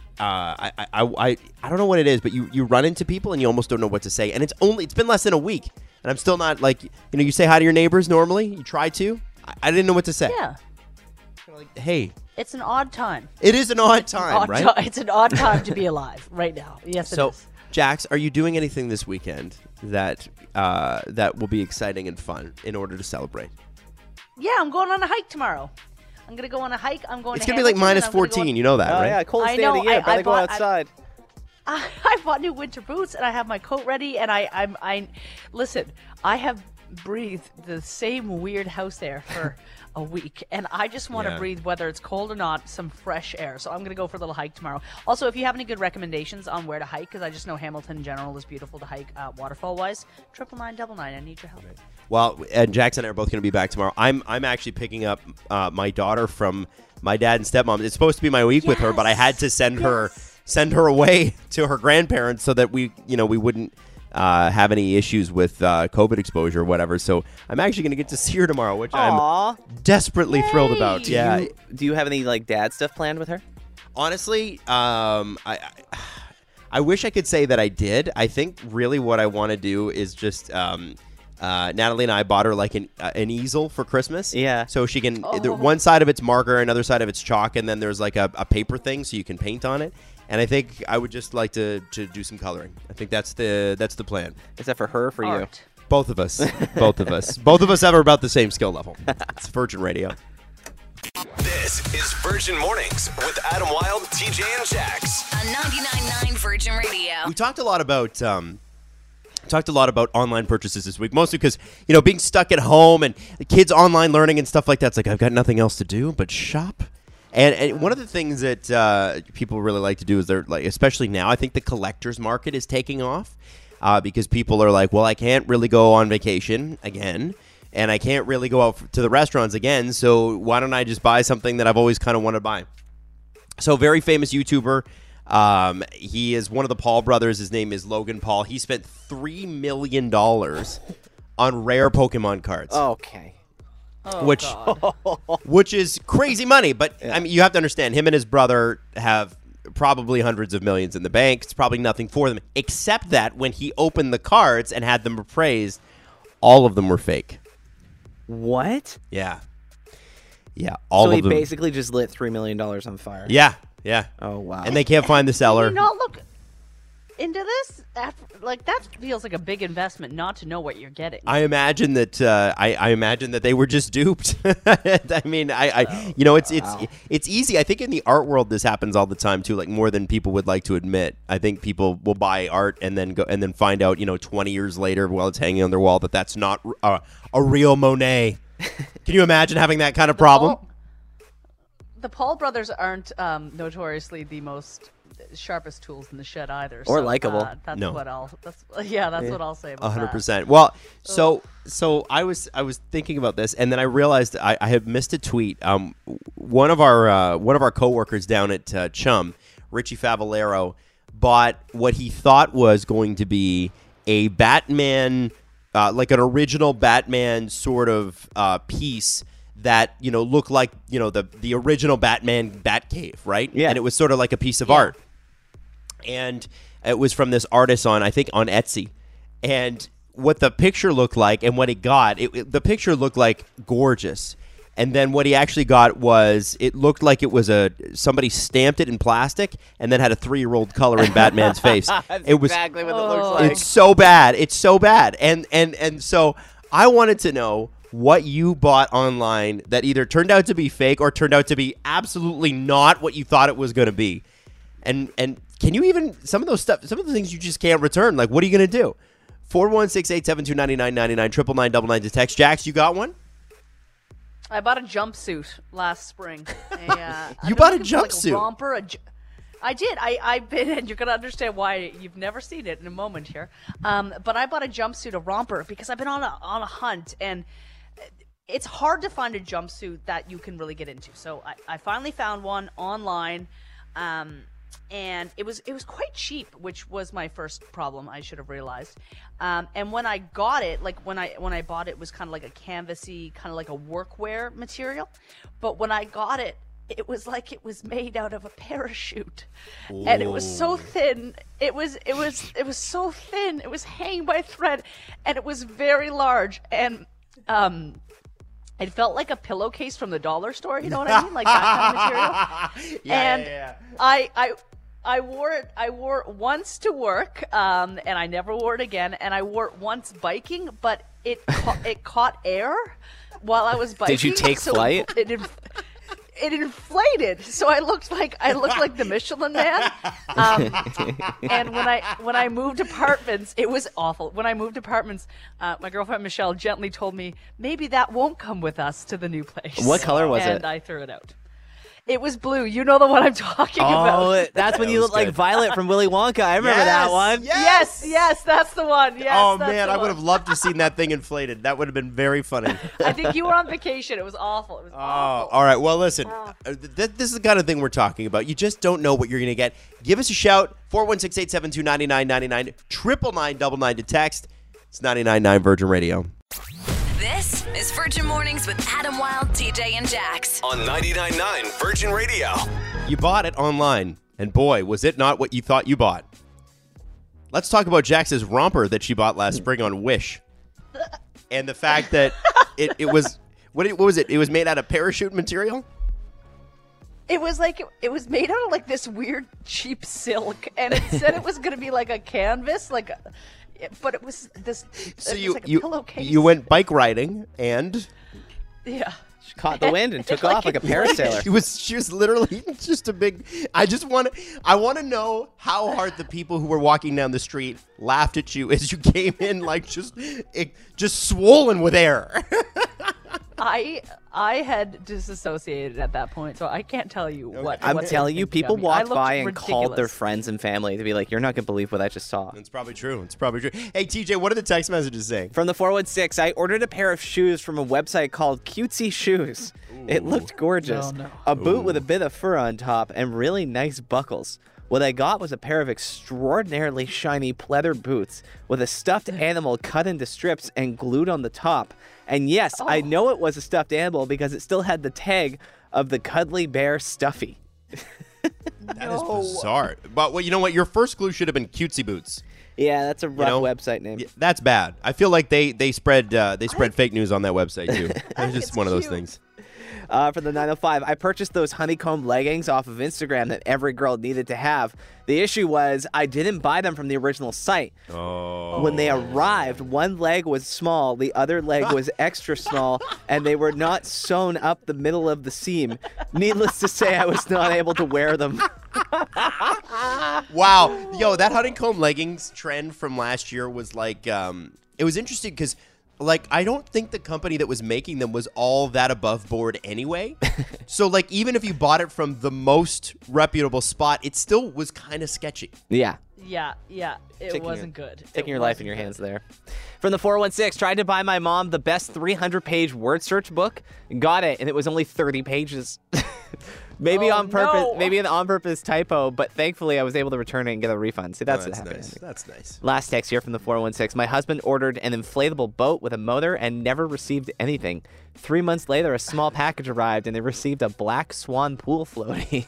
don't know what it is, but you run into people and you almost don't know what to say. And it's been less than a week and I'm still not like, you say hi to your neighbors normally. You try to. I didn't know what to say. Yeah. Like, hey. It's an odd time. It is an odd time, right? It's an odd time to be alive right now. Yes, it is. Jax, are you doing anything this weekend that will be exciting and fun in order to celebrate? Yeah, I'm going on a hike tomorrow. I'm going to go on a hike. I'm going It's to going to be like Hamilton, minus 14. You know that, Oh right? yeah, coldest I day of the know, year. I Better go bought- outside. I bought new winter boots and I have my coat ready and I listen, I have breathed the same weird house air for a week and I just want to breathe, whether it's cold or not, some fresh air. So I'm going to go for a little hike tomorrow. Also, if you have any good recommendations on where to hike, because I just know Hamilton in general is beautiful to hike waterfall wise, 99999, I need your help. Well, and Jax and I are both going to be back tomorrow. I'm actually picking up my daughter from my dad and stepmom. It's supposed to be my week with her, but I had to send her away to her grandparents so that we wouldn't have any issues with COVID exposure or whatever. So I'm actually going to get to see her tomorrow, which I'm desperately thrilled about. Yeah. Do you have any like dad stuff planned with her? Honestly, I wish I could say that I did. I think really what I want to do is just Natalie and I bought her like an easel for Christmas. Yeah. So she can one side of it's marker, another side of it's chalk, and then there's like a paper thing so you can paint on it. And I think I would just like to do some coloring. I think that's the plan. Is that for her or for Art. Both of us. Both of us. Both of us have about the same skill level. It's Virgin Radio. This is Virgin Mornings with Adam Wilde, TJ, and Jax. On 99.9 Virgin Radio. We talked a lot about online purchases this week, mostly because being stuck at home and the kids online learning and stuff like that. It's like I've got nothing else to do but shop. And one of the things that people really like to do is they're like, especially now, I think the collector's market is taking off because people are like, well, I can't really go on vacation again, and I can't really go out to the restaurants again. So why don't I just buy something that I've always kind of wanted to buy? So very famous YouTuber. He is one of the Paul brothers. His name is Logan Paul. He spent $3 million on rare Pokemon cards. Okay. Which is crazy money, but I mean, you have to understand, him and his brother have probably hundreds of millions in the bank. It's probably nothing for them, except that when he opened the cards and had them appraised, all of them were fake. What? Yeah, all so of he them. basically just lit $3 million on fire. Yeah. Oh wow. And they can't find the seller. Did you not look into this? That feels like a big investment not to know what you're getting. I imagine that I imagine that they were just duped. I mean, it's easy. I think in the art world this happens all the time too, like more than people would like to admit. I think people will buy art and then find out 20 years later while it's hanging on their wall that that's not a real Monet. Can you imagine having that kind of problem? The Paul brothers aren't notoriously the most sharpest tools in the shed either. Or so, likable. That's No. what I'll. That's what I'll say about 100%. Well, so I was thinking about this, and then I realized I had missed a tweet. One of our coworkers down at Chum, Richie Favalero, bought what he thought was going to be a Batman, like an original Batman sort of piece that looked like the original Batman Batcave, right? Yeah. And it was sort of like a piece of art. And it was from this artist on Etsy. And what the picture looked like and what it got, the picture looked like gorgeous. And then what he actually got was, it looked like it was somebody stamped it in plastic and then had a 3-year-old color in Batman's face. That's it was exactly what it looks like. It's so bad. It's so bad. And so I wanted to know what you bought online that either turned out to be fake or turned out to be absolutely not what you thought it was going to be. And can you even, some of the things you just can't return. Like, what are you going to do? 416-872-9999, 999 to text. Jax, you got one? I bought a jumpsuit last spring. You bought a Like jumpsuit? a romper, I did. I've been, and you're going to understand why you've never seen it in a moment here. But I bought a jumpsuit, a romper, because I've been on a hunt, and it's hard to find a jumpsuit that you can really get into. So I finally found one online, and it was quite cheap, which was my first problem. I should have realized. And when I got it, like when I bought it, it was kind of like a canvasy, kind of like a workwear material. But when I got it, it was like it was made out of a parachute. Ooh. And it was so thin. It was so thin. It was hanging by a thread, and it was very large. And it felt like a pillowcase from the dollar store. You know what I mean? Like that kind of material. Yeah. I wore it once to work, and I never wore it again. And I wore it once biking, but it caught air while I was biking. Did you take flight? It inflated, so I looked like the Michelin Man. And when I moved apartments, it was awful. When I moved apartments, my girlfriend Michelle gently told me, maybe that won't come with us to the new place. What color was it? And I threw it out. It was blue. You know the one I'm talking about. Oh, that's when you look like Violet from Willy Wonka. I remember that one. Yes, that's the one. Yes, oh, man, I would have loved to have seen that thing inflated. That would have been very funny. I think you were on vacation. It was awful. It was awful. All right. Well, listen, this is the kind of thing we're talking about. You just don't know what you're going to get. Give us a shout, 416-872-9999, 999 to text. It's 99.9 Virgin Radio. This is Virgin Mornings with Adam Wilde, TJ, and Jax. On 99.9 Virgin Radio. You bought it online, and boy, was it not what you thought you bought. Let's talk about Jax's romper that she bought last spring on Wish. And the fact that it was, what was it? It was made out of parachute material? It was made out of like this weird cheap silk, and it said it was going to be like a canvas, but it was this. So it was like a pillowcase. You went bike riding and yeah, she caught the wind and took off like a parasailer. She was literally just a big. I want to know how hard the people who were walking down the street laughed at you as you came in, like just swollen with air. I had disassociated at that point, so I can't tell you what. I'm telling you, people walked by and ridiculous. called their friends and family to be like, "You're not gonna believe what I just saw." It's probably true. Hey, TJ, what are the text messages saying? From the 416, I ordered a pair of shoes from a website called Cutesy Shoes. Ooh. It looked gorgeous. No. A boot with a bit of fur on top and really nice buckles. What I got was a pair of extraordinarily shiny pleather boots with a stuffed animal cut into strips and glued on the top. And yes, I know it was a stuffed animal because it still had the tag of the Cuddly Bear Stuffy. That is bizarre. But well, you know what? Your first clue should have been Cutesy Boots. Yeah, that's a rough website name. That's bad. I feel like they spread fake news on that website too. It's just one of those things. For the 905, I purchased those honeycomb leggings off of Instagram that every girl needed to have. The issue was I didn't buy them from the original site. Oh. When they arrived, one leg was small, the other leg was extra small, and they were not sewn up the middle of the seam. Needless to say, I was not able to wear them. Wow. Yo, that honeycomb leggings trend from last year was like, it was interesting because I don't think the company that was making them was all that above board anyway. So, even if you bought it from the most reputable spot, it still was kind of sketchy. Yeah. Yeah. It wasn't good. Taking your life in your hands there. From the 416, tried to buy my mom the best 300-page word search book. Got it, and it was only 30 pages. Maybe on purpose. No. Maybe an on-purpose typo, but thankfully I was able to return it and get a refund. See, that's nice. That's nice. Last text here from the 416. My husband ordered an inflatable boat with a motor and never received anything. 3 months later, a small package arrived, and they received a black swan pool floaty.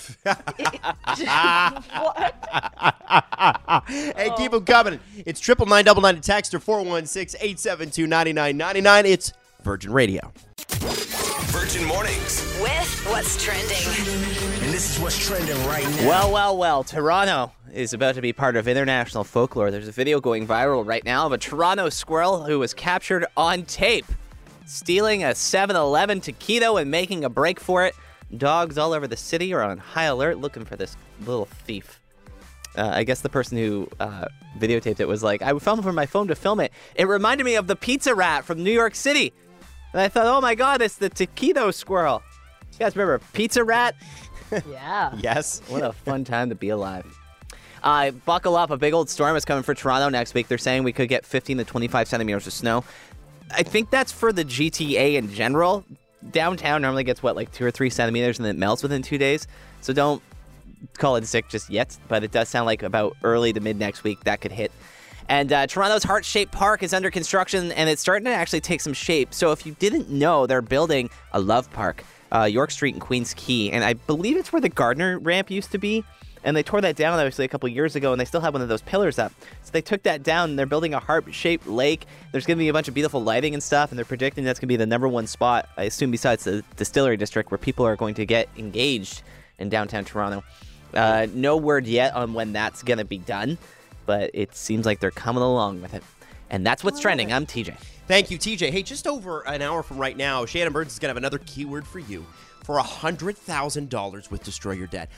Hey, keep them coming. It's 999 to text or 416-872-9999. It's Virgin Radio. Virgin Mornings. With what's trending. And this is what's trending right now. Well. Toronto is about to be part of international folklore. There's a video going viral right now of a Toronto squirrel who was captured on tape stealing a 7-Eleven taquito and making a break for it. Dogs all over the city are on high alert looking for this little thief. I guess the person who videotaped it was like, I filmed from my phone to film it. It reminded me of the pizza rat from New York City. And I thought, oh my God, it's the taquito squirrel. You guys remember Pizza Rat? Yeah. Yes. What a fun time to be alive. Buckle up. A big old storm is coming for Toronto next week. They're saying we could get 15 to 25 centimeters of snow. I think that's for the GTA in general. Downtown normally gets, 2 or 3 centimeters, and then it melts within 2 days. So don't call it sick just yet, but it does sound like about early to mid next week that could hit. And Toronto's heart-shaped park is under construction, and it's starting to actually take some shape. So if you didn't know, they're building a love park, York Street and Queens Quay, and I believe it's where the Gardner ramp used to be. And they tore that down, obviously, a couple years ago, and they still have one of those pillars up. So they took that down, and they're building a heart-shaped lake. There's going to be a bunch of beautiful lighting and stuff, and they're predicting that's going to be the #1 spot, I assume, besides the Distillery District, where people are going to get engaged in downtown Toronto. No word yet on when that's going to be done, but it seems like they're coming along with it. And that's what's trending. I'm TJ. Thank you, TJ. Hey, just over an hour from right now, Shannon Burns is going to have another keyword for you for $100,000 with Destroy Your Debt.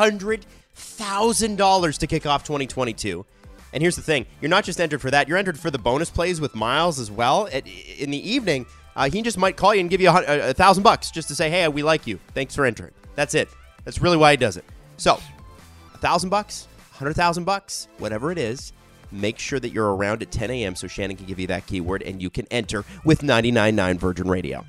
$100,000 to kick off 2022. And here's the thing. You're not just entered for that. You're entered for the bonus plays with Miles as well. In the evening, he just might call you and give you $1,000 just to say, hey, we like you. Thanks for entering. That's it. That's really why he does it. So, $1,000, $100,000, whatever it is, make sure that you're around at 10 a.m. so Shannon can give you that keyword and you can enter with 99.9 Virgin Radio.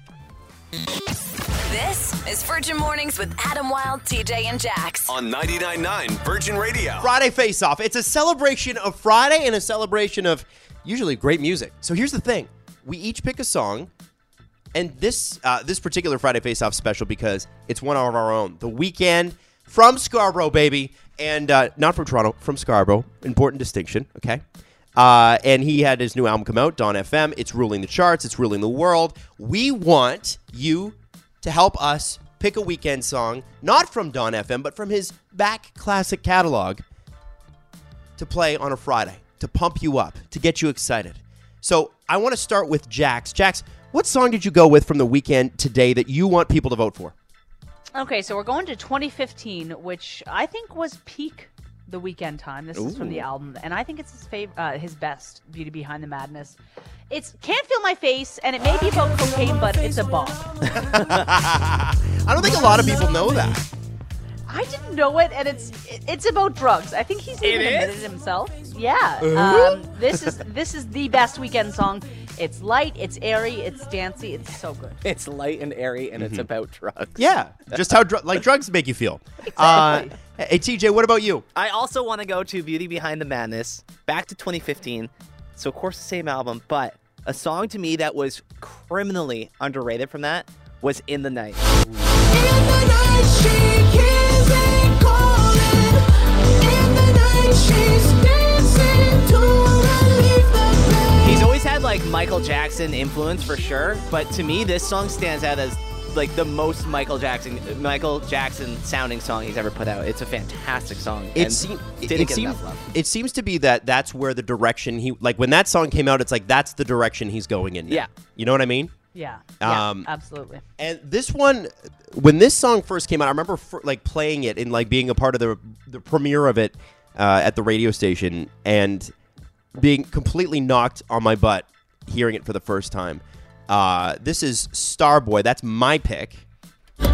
This is Virgin Mornings with Adam Wilde, TJ, and Jax. On 99.9 Virgin Radio. Friday Face-Off. It's a celebration of Friday and a celebration of usually great music. So here's the thing. We each pick a song, and this particular Friday Face-Off special because it's one of our own. The Weeknd from Scarborough, baby. And not from Toronto, from Scarborough. Important distinction, okay? And he had his new album come out, Dawn FM. It's ruling the charts. It's ruling the world. We want you to help us pick a Weeknd song, not from Dawn FM, but from his back classic catalog to play on a Friday, to pump you up, to get you excited. So I want to start with Jax. Jax, what song did you go with from the Weeknd today that you want people to vote for? Okay, so we're going to 2015, which I think was peak The Weeknd time. This is from the album, and I think it's his best, Beauty Behind the Madness. It's Can't Feel My Face, and it may be about cocaine, but it's a bop. I don't think a lot of people know that. I didn't know it, and it's about drugs. I think he's even admitted it himself. Yeah. This is the best Weeknd song. It's light, it's airy, it's dancey, it's so good. It's light and airy, and it's about drugs. Yeah, just how drugs make you feel. Exactly. Hey, TJ, what about you? I also want to go to Beauty Behind the Madness, back to 2015. So, of course, the same album, but a song to me that was criminally underrated from that was In the Night. In the night she hears it calling. In the night she's dancing to relieve the pain. He's always had Michael Jackson influence for sure, but to me this song stands out as the most Michael Jackson sounding song he's ever put out. It's a fantastic song. It seems to be that's where the direction when that song came out, it's that's the direction he's going in now. Yeah. You know what I mean? Yeah, absolutely. And this one, when this song first came out, I remember playing it and being a part of the premiere of it at the radio station and being completely knocked on my butt hearing it for the first time. This is Starboy. That's my pick. So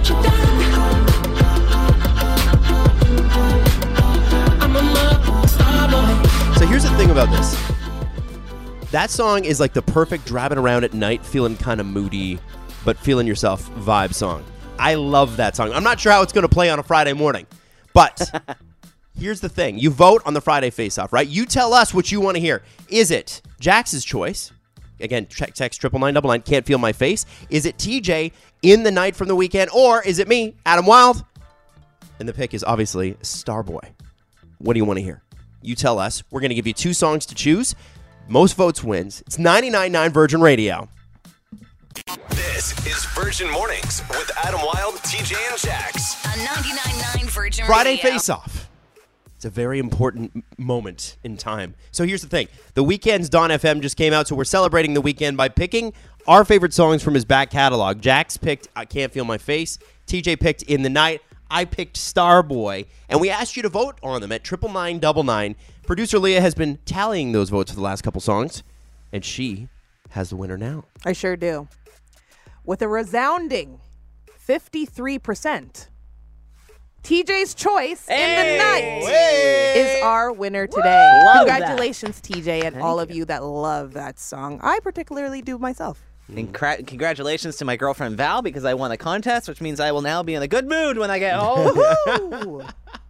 here's the thing about this. That song is the perfect driving around at night, feeling kind of moody, but feeling yourself vibe song. I love that song. I'm not sure how it's going to play on a Friday morning, but here's the thing. You vote on the Friday Face-Off, right? You tell us what you want to hear. Is it Jax's choice? Again, text 99999, Can't Feel My Face. Is it TJ, In the Night from the Weeknd? Or is it me, Adam Wilde? And the pick is obviously Starboy. What do you want to hear? You tell us. We're going to give you 2 songs to choose. Most votes wins. It's 99.9 Virgin Radio. This This is Virgin Mornings with Adam Wilde, TJ, and Jax. On 99.9 Virgin Friday Radio. face-off. It's a very important moment in time. So here's the thing. The Weeknd's Dawn FM just came out, so we're celebrating the Weeknd by picking our favorite songs from his back catalog. Jax picked I Can't Feel My Face. TJ picked In the Night. I picked Starboy. And we asked you to vote on them at 99999. Producer Leah has been tallying those votes for the last couple songs, and she has the winner now. I sure do. With a resounding 53%, TJ's Choice In the Night is our winner today. Love Congratulations, TJ, and all of you that love that song. I particularly do myself. And congratulations to my girlfriend Val because I won a contest, which means I will now be in a good mood when I get home. Woo!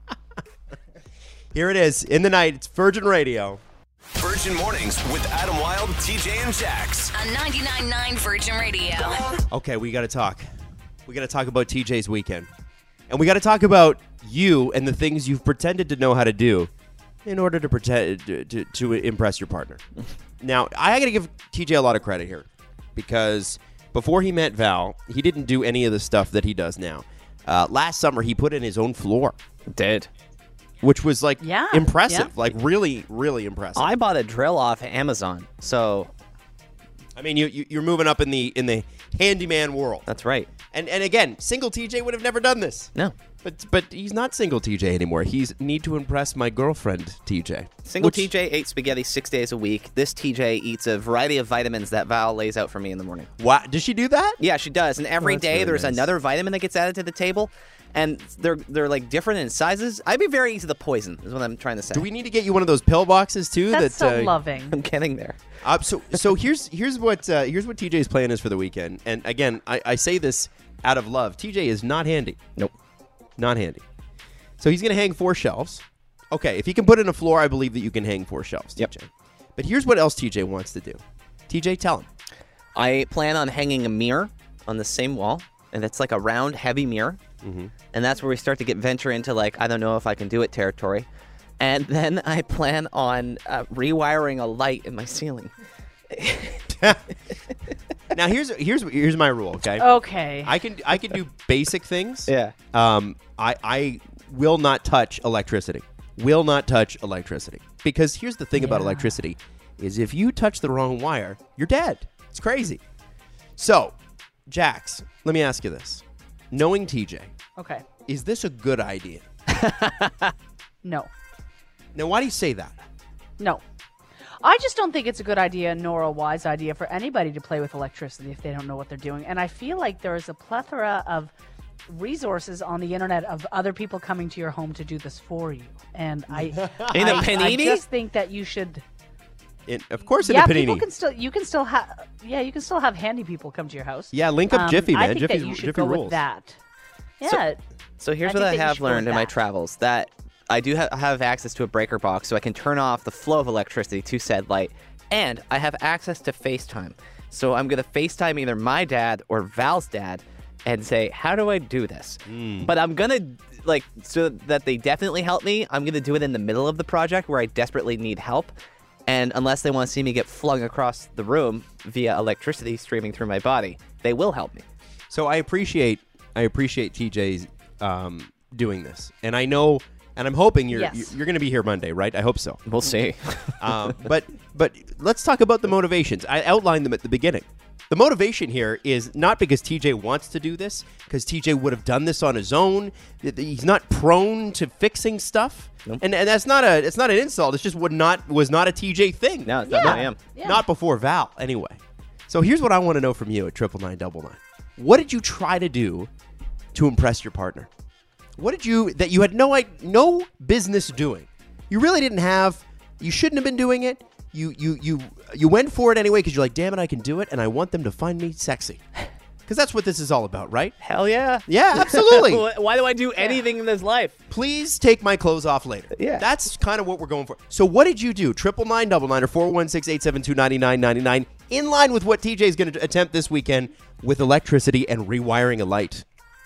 Here it is. In the Night. It's Virgin Radio. Virgin Mornings with Adam Wilde, TJ, and Jax. On 99.9 Virgin Radio. Okay, we got to talk. We got to talk about TJ's weekend. And we got to talk about you and the things you've pretended to know how to do in order to pretend to impress your partner. Now, I got to give TJ a lot of credit here because before he met Val, he didn't do any of the stuff that he does now. Last summer, he put in his own floor. Did. Which was like Yeah, impressive, yeah. like really, really impressive. I bought a drill off Amazon, so I mean, you're moving up in the handyman world. that's right. And again, single TJ would have never done this. No. But he's not single TJ anymore. He's need to impress my girlfriend TJ. Single Which- TJ ate spaghetti 6 days a week. This TJ eats a variety of vitamins that Val lays out for me in the morning. Wow, does she do that? Yeah, she does. And every that's day really there's nice. another vitamin that gets added to the table. And they're like different in sizes. I'd be very easy to poison, is what I'm trying to say. Do we need to get you one of those pill boxes too? That's that so loving. I'm getting there. So here's what TJ's plan is for the weekend. And again, I say this out of love. TJ is not handy. Nope. Not handy. So he's gonna hang 4 shelves. Okay, if he can put in a floor, I believe that you can hang 4 shelves, TJ. Yep. But here's what else TJ wants to do. TJ, tell him. I plan on hanging a mirror on the same wall, and it's like a round, heavy mirror. Mm-hmm. And that's where we start to venture into like, I don't know if I can do it territory. And then I plan on rewiring a light in my ceiling. Now here's my rule. Okay. Okay. I can do basic things. Yeah. I will not touch electricity. Will not touch electricity. Because here's the thing about electricity is if you touch the wrong wire, you're dead. It's crazy. So, Jax, let me ask you this. Knowing TJ, Okay. is this a good idea? No. Now, why do you say that? No. I just don't think it's a good idea nor a wise idea for anybody to play with electricity if they don't know what they're doing. And I feel like there is a plethora of resources on the internet of other people coming to your home to do this for you. And I panini? I just think that you should Of course, in yeah, a panini. people can still you can still have handy people come to your house. Yeah, link up Jiffy, man. I think Jiffy- that you should Jiffy go rules. with that. Yeah. So here's I what think I that you have should go with learned in my that. travels, that I do have access to a breaker box, so I can turn off the flow of electricity to said light, and I have access to FaceTime. So I'm going to FaceTime either my dad or Val's dad and say, how do I do this? But I'm going to, so that they definitely help me, I'm going to do it in the middle of the project where I desperately need help. And unless they want to see me get flung across the room via electricity streaming through my body, they will help me. So I appreciate TJ's doing this, and I know, and I'm hoping you're Yes. going to be here Monday, right? I hope so. We'll see. But let's talk about the motivations. I outlined them at the beginning. The motivation here is not because TJ wants to do this, because TJ would have done this on his own. He's not prone to fixing stuff, and that's not it's not an insult. It's just was not a TJ thing. No, it's not who I am. Yeah. Not before Val, anyway. So here's what I want to know from you at 99999. What did you try to do to impress your partner? What did you that you had no business doing? You really didn't have. You shouldn't have been doing it. You went for it anyway because you're like, damn it, I can do it, and I want them to find me sexy. Because that's what this is all about, right? Hell yeah. Yeah, absolutely. Why do I do anything in this life? Please take my clothes off later. Yeah. That's kind of what we're going for. So what did you do? 99999 or 416-872-9999 in line with what TJ is going to attempt this weekend with electricity and rewiring a light.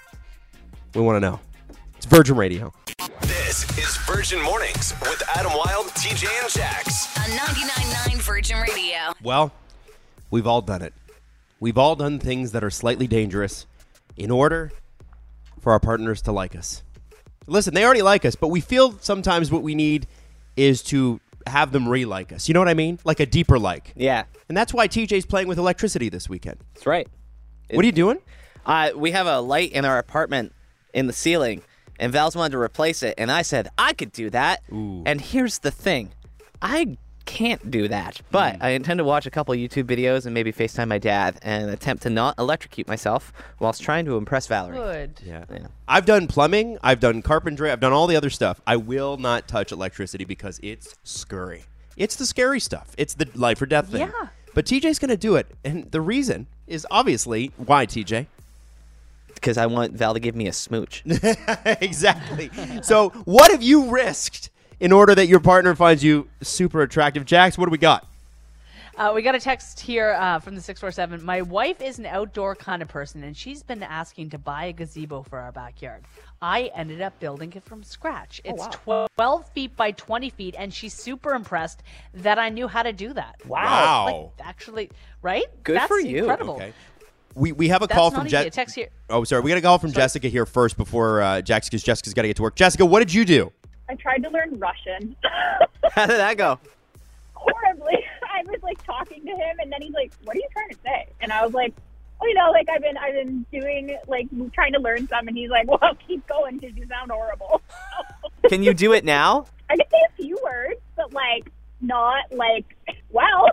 We want to know. It's Virgin Radio. This is Virgin Mornings with Adam Wilde, TJ, and Jax. On 99.9 Virgin Radio. Well, we've all done it. We've all done things that are slightly dangerous in order for our partners to like us. Listen, they already like us, but we feel sometimes what we need is to have them re-like us. You know what I mean? Like a deeper like. Yeah, And that's why TJ's playing with electricity this weekend. that's right. What are you doing? We have a light in our apartment in the ceiling, and Val's wanted to replace it, and I said I could do that. And here's the thing. I can't do that, but I intend to watch a couple YouTube videos and maybe FaceTime my dad and attempt to not electrocute myself whilst trying to impress Valerie. Good. Yeah. Yeah. I've done plumbing. I've done carpentry. I've done all the other stuff. I will not touch electricity because it's scary. It's the scary stuff. It's the life or death thing. Yeah. But TJ's going to do it. And the reason is obviously why, TJ? Because I want Val to give me a smooch. Exactly. So what have you risked in order that your partner finds you super attractive? Jax, what do we got? We got a text here from the 647. My wife is an outdoor kind of person, and she's been asking to buy a gazebo for our backyard. I ended up building it from scratch. It's 12 feet by 20 feet, and she's super impressed that I knew how to do that. Wow. Like, actually, right? Good That's for you. Incredible. Okay. We have a That's call not from easy. A Jessica. text here. Oh, sorry. We got a call from Jessica here first before Jax, because Jessica's got to get to work. Jessica, what did you do? I tried to learn Russian. How did that go? Horribly. I was like talking to him, and then he's like, "What are you trying to say?" And I was like, "Oh, you know, like I've been doing like trying to learn some." And he's like, "Well, keep going because you sound horrible." Can you do it now? I can say a few words, but like not like well.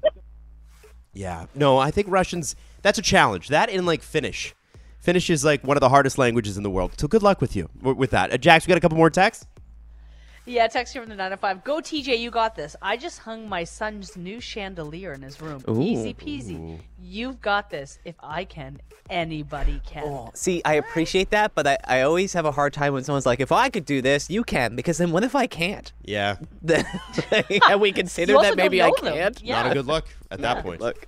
Yeah. No, I think Russian's, that's a challenge. That and like Finnish. Finnish is like one of the hardest languages in the world. So good luck with you with that. Jax, we got a couple more texts? Yeah, text here from the 905. Go, TJ, you got this. I just hung my son's new chandelier in his room. Easy peasy. You've got this. If I can, anybody can. See, I appreciate that, but I always have a hard time when someone's like, if I could do this, you can. Because then what if I can't? Yeah. Then have we considered You also that maybe don't I know them. can't? Yeah. Not a good look at that point. Look.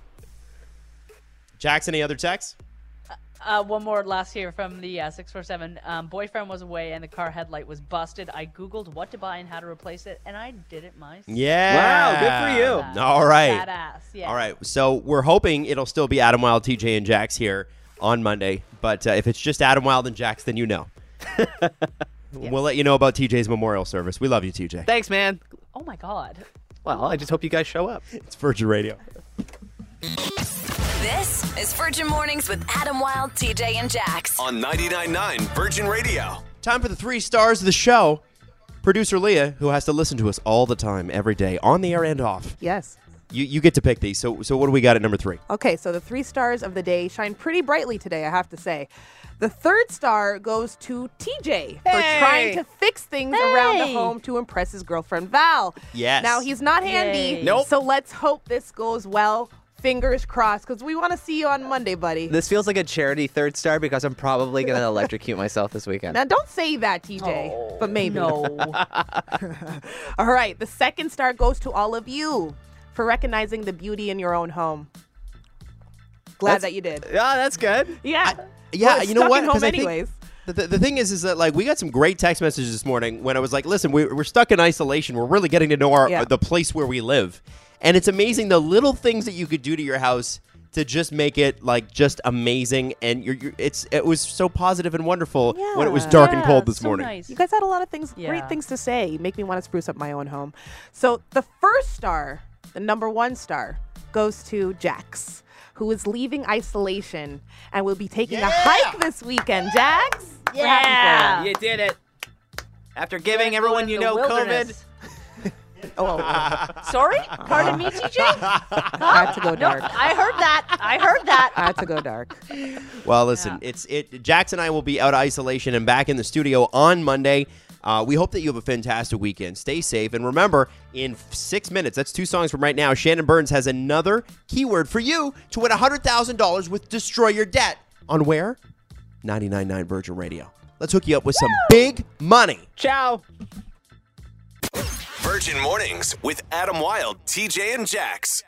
Jax, any other texts? One more last here from the 647. Boyfriend was away and the car headlight was busted. I Googled what to buy and how to replace it, and I did it myself. Yeah. Wow, good for you. All right. Badass, yeah. All right. So we're hoping it'll still be Adam Wilde, TJ, and Jax here on Monday. But if it's just Adam Wilde and Jax, then you know. We'll let you know about TJ's memorial service. We love you, TJ. Thanks, man. Oh, my God. Well, I just hope you guys show up. It's Virgin Radio. This is Virgin Mornings with Adam Wilde, TJ, and Jax. On 99.9 Virgin Radio. Time for the 3 stars of the show. Producer Leah, who has to listen to us all the time, every day, on the air and off. Yes. You get to pick these. So what do we got at number 3? Okay, so the 3 stars of the day shine pretty brightly today, I have to say. The 3rd star goes to TJ for trying to fix things around the home to impress his girlfriend Val. Yes. Now, he's not handy, Yay. Nope. so let's hope this goes well. Fingers crossed, because we want to see you on Monday, buddy. This feels like a charity 3rd star because I'm probably going to electrocute myself this weekend. Now, don't say that, TJ, but maybe. No. All right, the 2nd star goes to all of you for recognizing the beauty in your own home. Glad that you did. Yeah, that's good. Yeah. Yeah, We're you know stuck what? at home 'Cause I think anyways. the thing is that like we got some great text messages this morning when I was like, listen, we're stuck in isolation. We're really getting to know the place where we live. And it's amazing the little things that you could do to your house to just make it like just amazing. And it was so positive and wonderful when it was dark and cold this so morning. Nice. You guys had a lot of things, Yeah. great things to say. You make me want to spruce up my own home. So the 1st star, the number 1 star, goes to Jax, who is leaving isolation and will be taking a hike this weekend. Jax? We're happy for you. You did it. After giving everyone you The know COVID. wilderness. Oh, Sorry? Pardon me, TJ? I had to go dark. I heard that. I had to go dark. Well, listen, Jax and I will be out of isolation and back in the studio on Monday. We hope that you have a fantastic weekend. Stay safe. And remember, in 6 minutes, that's 2 songs from right now, Shannon Burns has another keyword for you to win $100,000 with Destroy Your Debt. On where? 99.9 Virgin Radio. Let's hook you up with some big money. Ciao. Virgin Mornings with Adam Wilde, TJ, and Jax.